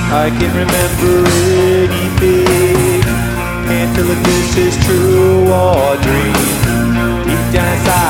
I can remember anything. Can't tell if this is true or dream. Deep down inside